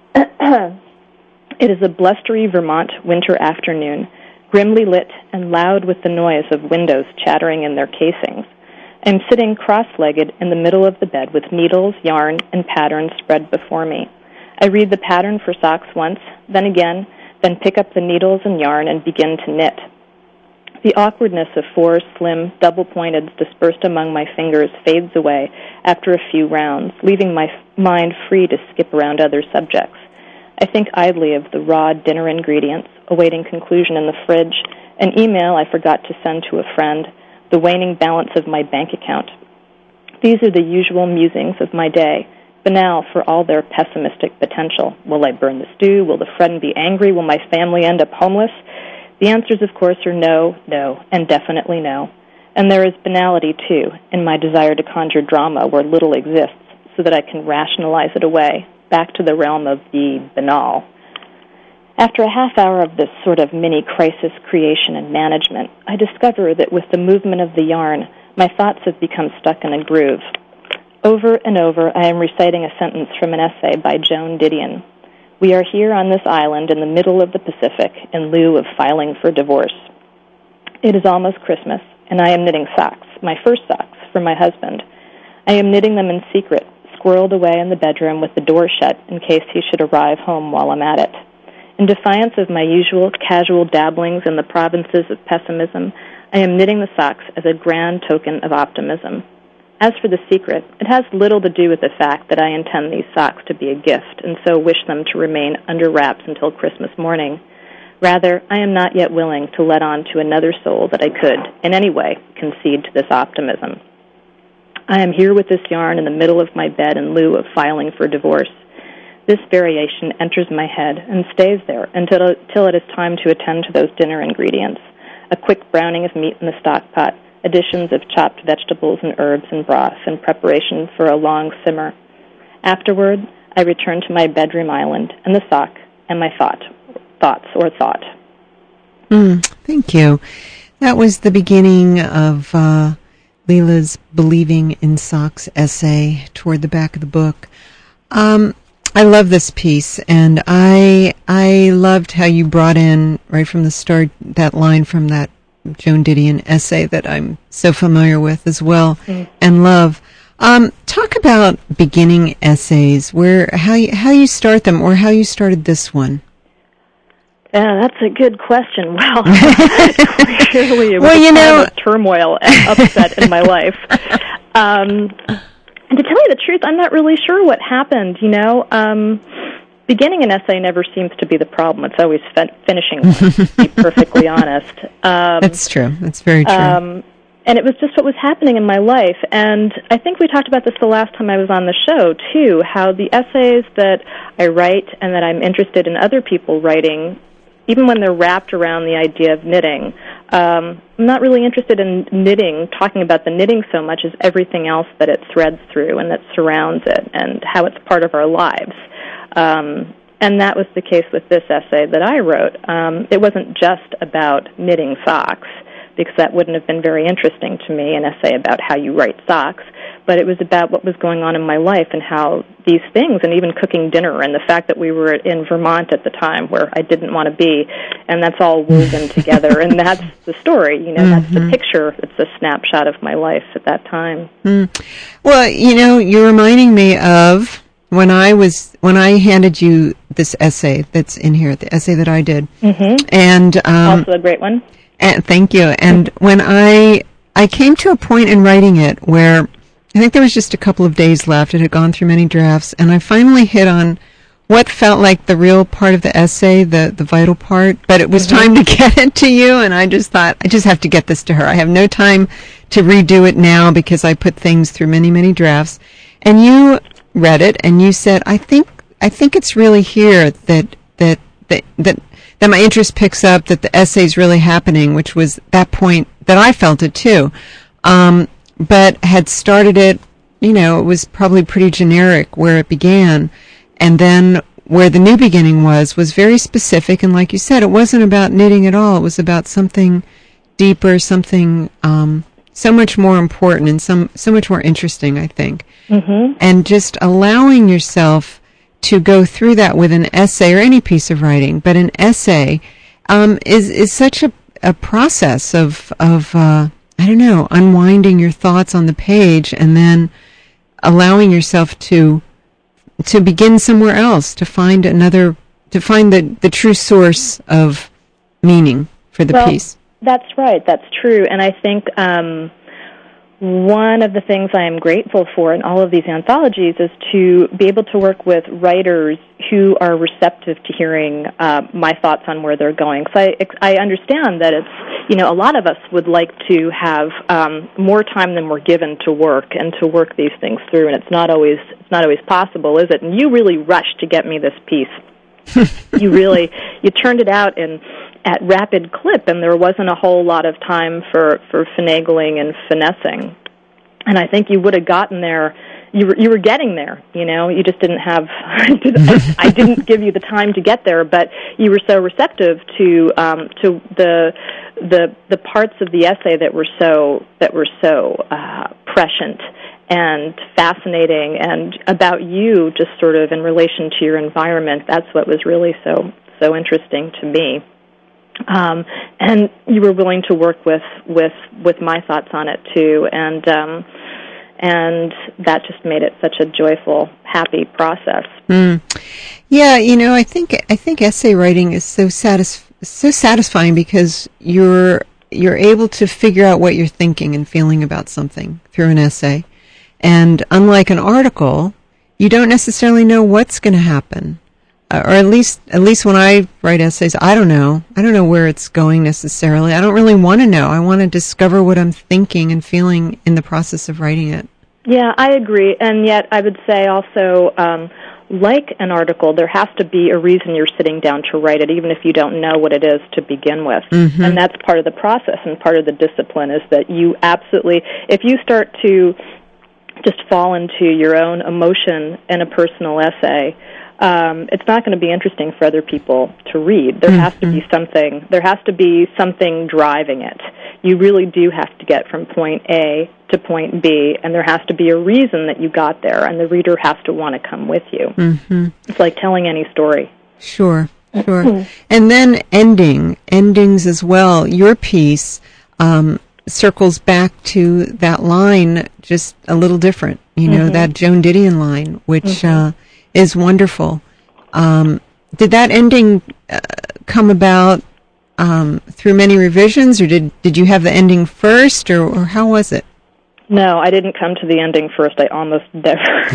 It is a blustery Vermont winter afternoon, grimly lit and loud with the noise of windows chattering in their casings. I'm sitting cross-legged in the middle of the bed with needles, yarn, and patterns spread before me. I read the pattern for socks once, then again, then pick up the needles and yarn and begin to knit. The awkwardness of four slim double-pointeds dispersed among my fingers fades away after a few rounds, leaving my mind free to skip around other subjects. I think idly of the raw dinner ingredients, awaiting conclusion in the fridge, an email I forgot to send to a friend, the waning balance of my bank account. These are the usual musings of my day, banal for all their pessimistic potential. Will I burn the stew? Will the friend be angry? Will my family end up homeless? The answers, of course, are no, no, and definitely no. And there is banality, too, in my desire to conjure drama where little exists so that I can rationalize it away, back to the realm of the banal. After a half hour of this sort of mini-crisis creation and management, I discover that with the movement of the yarn, my thoughts have become stuck in a groove. Over and over, I am reciting a sentence from an essay by Joan Didion. We are here on this island in the middle of the Pacific in lieu of filing for divorce. It is almost Christmas, and I am knitting socks, my first socks, for my husband. I am knitting them in secret, squirreled away in the bedroom with the door shut in case he should arrive home while I'm at it. In defiance of my usual casual dabblings in the provinces of pessimism, I am knitting the socks as a grand token of optimism. As for the secret, it has little to do with the fact that I intend these socks to be a gift and so wish them to remain under wraps until Christmas morning. Rather, I am not yet willing to let on to another soul that I could, in any way, concede to this optimism. I am here with this yarn in the middle of my bed in lieu of filing for divorce. This variation enters my head and stays there until, until it is time to attend to those dinner ingredients. A quick browning of meat in the stock pot, additions of chopped vegetables and herbs and broth in preparation for a long simmer. Afterward, I return to my bedroom island and the sock and my thought, thoughts or thought. Mm, thank you. That was the beginning of uh, Leela's Believing in Socks essay toward the back of the book. Um, I love this piece, and I I loved how you brought in, right from the start, that line from that Joan Didion essay that I'm so familiar with as well, mm. and love. Um, talk about beginning essays, where how you, how you start them, or how you started this one. Yeah, that's a good question. Well, clearly it was well, you a know, time of turmoil and upset in my life. Um, and to tell you the truth, I'm not really sure what happened, you know. Um, beginning an essay never seems to be the problem. It's always fin- finishing one, to be perfectly honest. Um, That's true. That's very true. Um, and it was just what was happening in my life. And I think we talked about this the last time I was on the show, too, how the essays that I write and that I'm interested in other people writing, even when they're wrapped around the idea of knitting, um, I'm not really interested in knitting, talking about the knitting so much as everything else that it threads through and that surrounds it and how it's part of our lives. Um, and that was the case with this essay that I wrote. Um, it wasn't just about knitting socks, because that wouldn't have been very interesting to me, an essay about how you write socks, but it was about what was going on in my life and how these things, and even cooking dinner, and the fact that we were in Vermont at the time where I didn't want to be, and that's all woven together, and that's the story, you know, mm-hmm. that's the picture, it's a snapshot of my life at that time. Mm. Well, you know, you're reminding me of when I was, when I handed you this essay that's in here, the essay that I did, mm-hmm. and um, also a great one. And thank you. And when I I came to a point in writing it where I think there was just a couple of days left, it had gone through many drafts, and I finally hit on what felt like the real part of the essay, the, the vital part, but it was mm-hmm. time to get it to you, and I just thought, I just have to get this to her. I have no time to redo it now because I put things through many, many drafts. And you read it, and you said, I think I think it's really here that that that that that my interest picks up, that the essay's really happening, which was that point that I felt it too. Um, but had started it, you know, it was probably pretty generic where it began. And then where the new beginning was, was very specific. And like you said, it wasn't about knitting at all. It was about something deeper, something um, so much more important and some so much more interesting, I think. Mm-hmm. And just allowing yourself to go through that with an essay or any piece of writing, but an essay um, is is such a, a process of of uh, I don't know, unwinding your thoughts on the page and then allowing yourself to to begin somewhere else, to find another, to find the the true source of meaning for the well, piece. That's right. That's true, and I think. Um, One of the things I am grateful for in all of these anthologies is to be able to work with writers who are receptive to hearing uh, my thoughts on where they're going. So I, I understand that it's, you know, a lot of us would like to have um, more time than we're given to work and to work these things through, and it's not always it's not always possible, is it? And you really rushed to get me this piece. you really you turned it out in at rapid clip, and there wasn't a whole lot of time for, for finagling and finessing. And I think you would have gotten there. You were you were getting there. You know, you just didn't have. I, I didn't give you the time to get there, but you were so receptive to um, to the the the parts of the essay that were so that were so uh, prescient and fascinating, and about you, just sort of in relation to your environment. That's what was really so so interesting to me. Um, and you were willing to work with, with, with my thoughts on it too. And um, and that just made it such a joyful, happy process. Mm. Yeah, you know, I think I think essay writing is so satis- so satisfying because you're you're able to figure out what you're thinking and feeling about something through an essay. And unlike an article, you don't necessarily know what's going to happen. Uh, or at least at least when I write essays, I don't know. I don't know where it's going necessarily. I don't really want to know. I want to discover what I'm thinking and feeling in the process of writing it. Yeah, I agree. And yet I would say also, um, like an article, there has to be a reason you're sitting down to write it, even if you don't know what it is to begin with. Mm-hmm. And that's part of the process and part of the discipline is that you absolutely, if you start to just fall into your own emotion in a personal essay, um, it's not going to be interesting for other people to read. There mm-hmm. has to be something, there has to be something driving it. You really do have to get from point A to point B, and there has to be a reason that you got there, and the reader has to want to come with you. Mm-hmm. It's like telling any story. Sure, sure. And then ending, endings as well. Your piece um, circles back to that line just a little different, you know, mm-hmm. that Joan Didion line, which mm-hmm. uh, is wonderful. Um, did that ending uh, come about um, through many revisions, or did, did you have the ending first, or, or how was it? No, I didn't come to the ending first. I almost never.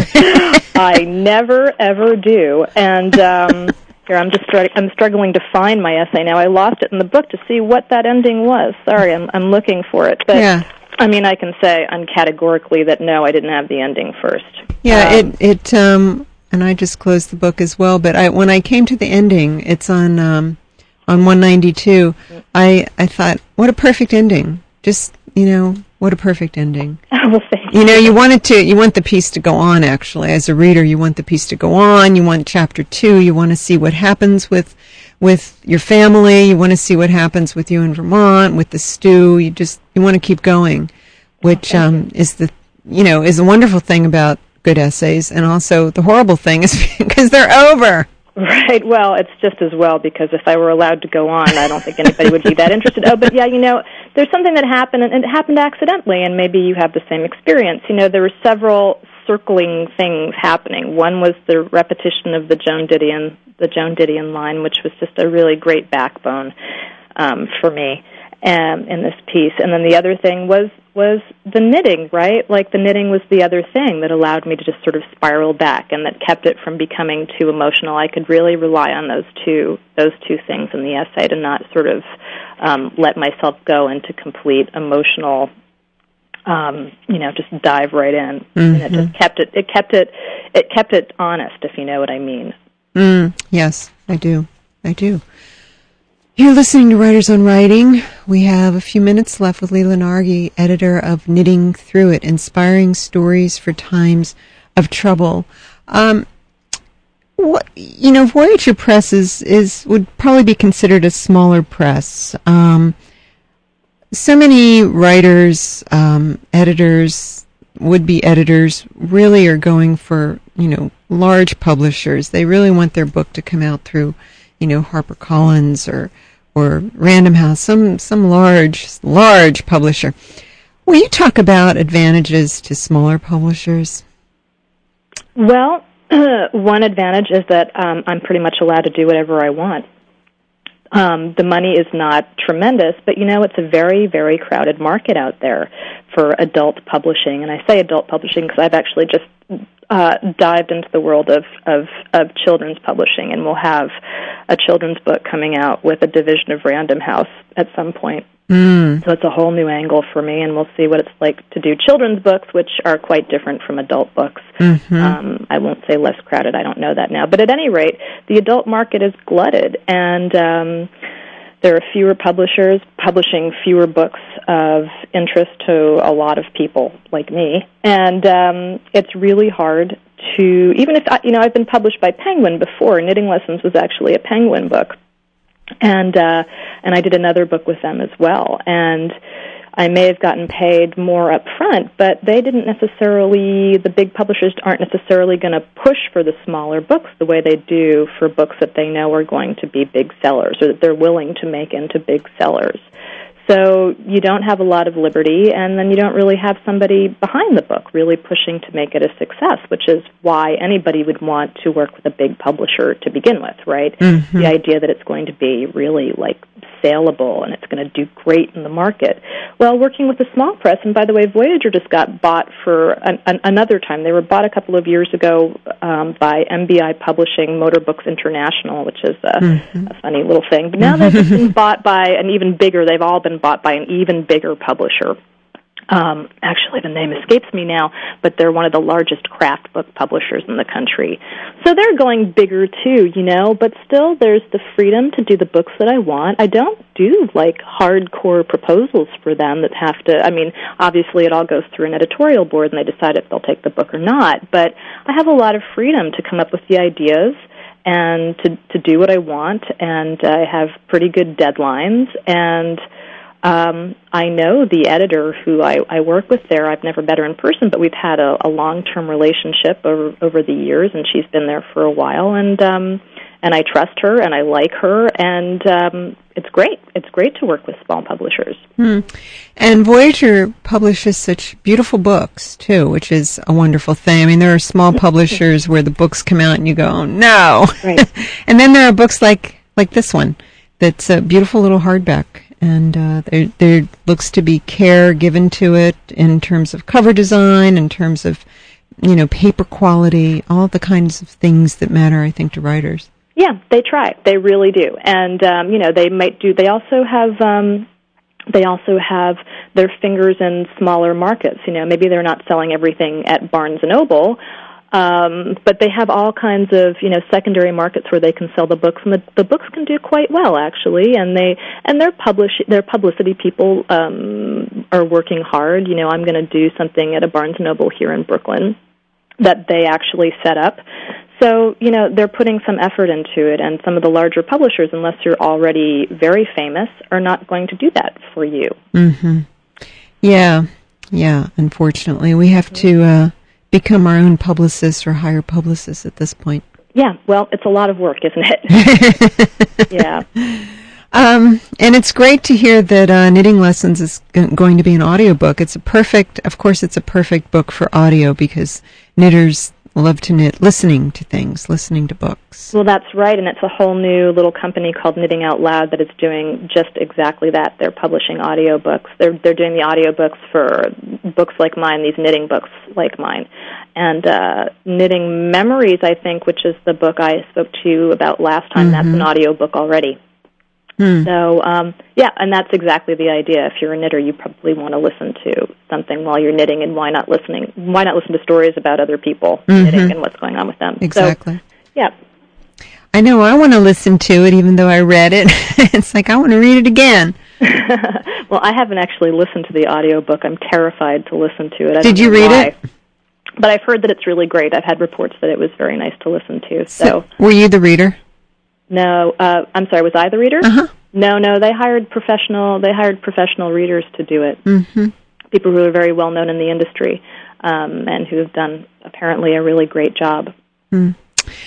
I never, ever do. And um, here, I'm just str- I'm struggling to find my essay now. I lost it in the book to see what that ending was. Sorry, I'm I'm looking for it. But yeah. I mean, I can say uncategorically that no, I didn't have the ending first. Yeah, um, it it um, and I just closed the book as well. But I when I came to the ending, it's on um, on one ninety-two. I I thought, what a perfect ending. Just you know. What a perfect ending. Well, thank you. You know, you want it to, you want the piece to go on, actually. As a reader, you want the piece to go on. You want chapter two. You want to see what happens with, with your family. You want to see what happens with you in Vermont, with the stew. You just, you want to keep going, which, um, is the, you know, is a wonderful thing about good essays. And also the horrible thing is because they're over. Right. Well, it's just as well because if I were allowed to go on, I don't think anybody would be that interested. Oh, but yeah, you know, there's something that happened, and it happened accidentally, and maybe you have the same experience. You know, there were several circling things happening. One was the repetition of the Joan Didion, the Joan Didion line, which was just a really great backbone um, for me um, in this piece. And then the other thing was was the knitting, right? Like the knitting was the other thing that allowed me to just sort of spiral back and that kept it from becoming too emotional. I could really rely on those two those two things in the essay to not sort of um, let myself go into complete emotional, um, you know, just dive right in. Mm-hmm. And it just kept it it kept it it kept it honest, if you know what I mean. Mm, yes, I do. I do. You're listening to Writers on Writing. We have a few minutes left with Leela Nargi, editor of Knitting Through It, Inspiring Stories for Times of Trouble. Um, what, you know, Voyager Press is, is would probably be considered a smaller press. Um, so many writers, um, editors, would-be editors really are going for, you know, large publishers. They really want their book to come out through, you know, HarperCollins or or Random House, some some large large publisher. Will you talk about advantages to smaller publishers? Well, one advantage is that um, I'm pretty much allowed to do whatever I want. Um, the money is not tremendous, but, you know, it's a very, very crowded market out there for adult publishing. And I say adult publishing because I've actually just uh, dived into the world of, of, of children's publishing, and we'll have a children's book coming out with a division of Random House at some point. Mm. So it's a whole new angle for me, and we'll see what it's like to do children's books, which are quite different from adult books. Mm-hmm. Um, I won't say less crowded. I don't know that now. But at any rate, the adult market is glutted, and um, there are fewer publishers publishing fewer books of interest to a lot of people like me. And um, it's really hard to, even if, you know, I've been published by Penguin before. Knitting Lessons was actually a Penguin book. And uh, and I did another book with them as well. And I may have gotten paid more up front, but they didn't necessarily, the big publishers aren't necessarily going to push for the smaller books the way they do for books that they know are going to be big sellers or that they're willing to make into big sellers. So you don't have a lot of liberty, and then you don't really have somebody behind the book really pushing to make it a success, which is why anybody would want to work with a big publisher to begin with, right? Mm-hmm. The idea that it's going to be really, like, saleable and it's going to do great in the market. Well, working with a small press, and by the way, Voyager just got bought for an, an, another time. They were bought a couple of years ago um, by M B I Publishing Motor Books International, which is a, mm-hmm. a funny little thing. But now they've just been bought by an even bigger, they've all been bought by an even bigger publisher. Um, actually, the name escapes me now, but they're one of the largest craft book publishers in the country. So they're going bigger, too, you know, but still there's the freedom to do the books that I want. I don't do, like, hardcore proposals for them that have to, I mean, obviously it all goes through an editorial board and they decide if they'll take the book or not, but I have a lot of freedom to come up with the ideas and to, to do what I want, and I have pretty good deadlines, and Um, I know the editor who I, I work with there. I've never met her in person, but we've had a, a long-term relationship over, over the years, and she's been there for a while. And um, and I trust her, and I like her, and um, it's great. It's great to work with small publishers. Hmm. And Voyager publishes such beautiful books, too, which is a wonderful thing. I mean, there are small publishers where the books come out and you go, oh, no. Right. And then there are books like, like this one that's a beautiful little hardback. And uh, there, there looks to be care given to it in terms of cover design, in terms of, you know, paper quality, all the kinds of things that matter, I think, to writers. Yeah, they try. They really do. And, um, you know, they might do, they also have, um, they also have their fingers in smaller markets. You know, maybe they're not selling everything at Barnes and Noble, Um, but they have all kinds of, you know, secondary markets where they can sell the books, and the, the books can do quite well, actually. And they and their publish their publicity people um, are working hard. You know, I'm going to do something at a Barnes and Noble here in Brooklyn that they actually set up. So, you know, they're putting some effort into it, and some of the larger publishers, unless you're already very famous, are not going to do that for you. Mm-hmm. Yeah, yeah. Unfortunately, we have to. Uh become our own publicists or hire publicists at this point. Yeah, well, it's a lot of work, isn't it? Yeah. Um, and it's great to hear that uh, Knitting Lessons is g- going to be an audiobook. It's a perfect, of course, it's a perfect book for audio because knitters love to knit, listening to things, listening to books. Well, that's right, and it's a whole new little company called Knitting Out Loud that is doing just exactly that. They're publishing audiobooks. They're they're doing the audiobooks for books like mine, these knitting books like mine. And uh, Knitting Memories, I think, which is the book I spoke to you about last time, mm-hmm. that's an audiobook already. Hmm. So, um, yeah, and that's exactly the idea. If you're a knitter, you probably want to listen to something while you're knitting, and why not listening? Why not listen to stories about other people mm-hmm. knitting and what's going on with them? Exactly. So, yeah. I know. I want to listen to it, even though I read it. It's like I want to read it again. Well, I haven't actually listened to the audiobook. I'm terrified to listen to it. I Did you read why. it? But I've heard that it's really great. I've had reports that it was very nice to listen to. So, so were you the reader? No, uh, I'm sorry. Was I the reader? Uh-huh. No, no. They hired professional. They hired professional readers to do it. Mm-hmm. People who are very well known in the industry, um, and who have done apparently a really great job. Mm.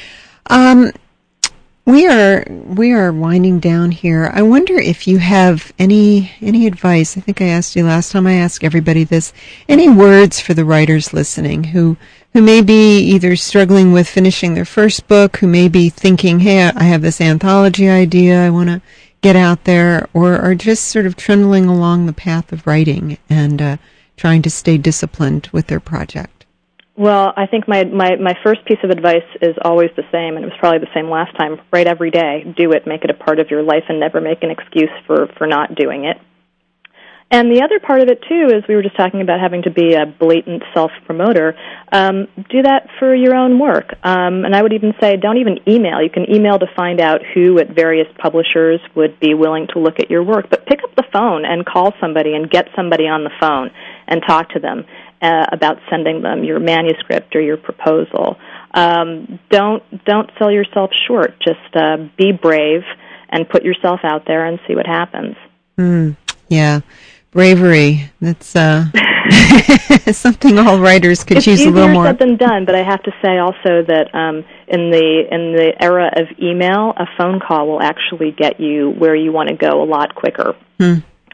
Um, we are we are winding down here. I wonder if you have any any advice. I think I asked you last time. I asked everybody this. Any words for the writers listening who. who may be either struggling with finishing their first book, who may be thinking, hey, I have this anthology idea, I want to get out there, or are just sort of trundling along the path of writing and uh, trying to stay disciplined with their project? Well, I think my, my, my first piece of advice is always the same, and it was probably the same last time. Write every day. Do it. Make it a part of your life, and never make an excuse for, for not doing it. And the other part of it, too, is we were just talking about having to be a blatant self-promoter. Um, do that for your own work. Um, and I would even say don't even email. You can email to find out who at various publishers would be willing to look at your work. But pick up the phone and call somebody and get somebody on the phone and talk to them uh, about sending them your manuscript or your proposal. Um, don't don't sell yourself short. Just uh, be brave and put yourself out there and see what happens. Mm, yeah. Bravery. That's uh, something all writers could it's use a little more. It's easier said than done, but I have to say also that um, in the in the era of email, a phone call will actually get you where you want to go a lot quicker. Hmm.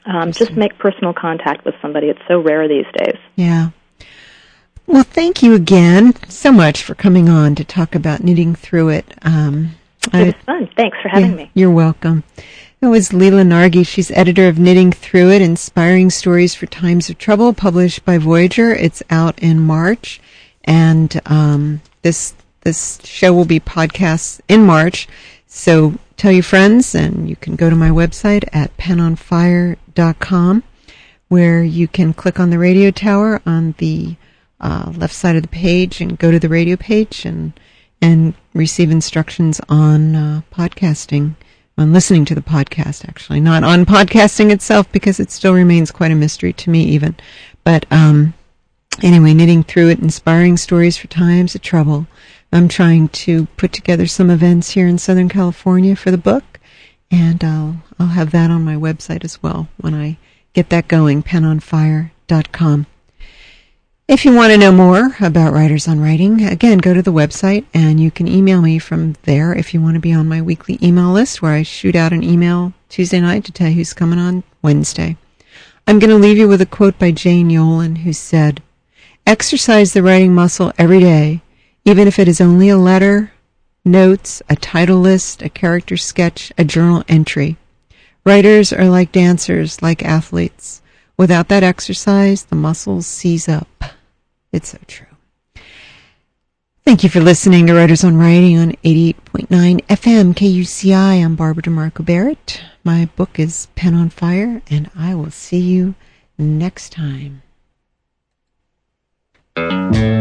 Um, just make personal contact with somebody. It's so rare these days. Yeah. Well, thank you again so much for coming on to talk about Knitting Through It. Um, it was I, fun. Thanks for having yeah, me. You're welcome. It was Leela Nargi. She's editor of Knitting Through It, Inspiring Stories for Times of Trouble, published by Voyager. It's out in March, and um, this this show will be podcasts in March. So tell your friends, and you can go to my website at pen on fire dot com, where you can click on the radio tower on the uh, left side of the page and go to the radio page and and receive instructions on uh, podcasting, on listening to the podcast, actually. Not on podcasting itself, because it still remains quite a mystery to me even. But um, anyway, Knitting Through It, Inspiring Stories for Times of Trouble. I'm trying to put together some events here in Southern California for the book, and I'll I'll have that on my website as well when I get that going, pen on fire dot com. If you want to know more about Writers on Writing, again, go to the website, and you can email me from there if you want to be on my weekly email list, where I shoot out an email Tuesday night to tell you who's coming on Wednesday. I'm going to leave you with a quote by Jane Yolen, who said, "Exercise the writing muscle every day, even if it is only a letter, notes, a title list, a character sketch, a journal entry. Writers are like dancers, like athletes. Without that exercise, the muscles seize up." It's so true. Thank you for listening to Writers on Writing on eighty-eight point nine F M K U C I. I'm Barbara DeMarco Barrett. My book is Pen on Fire, and I will see you next time.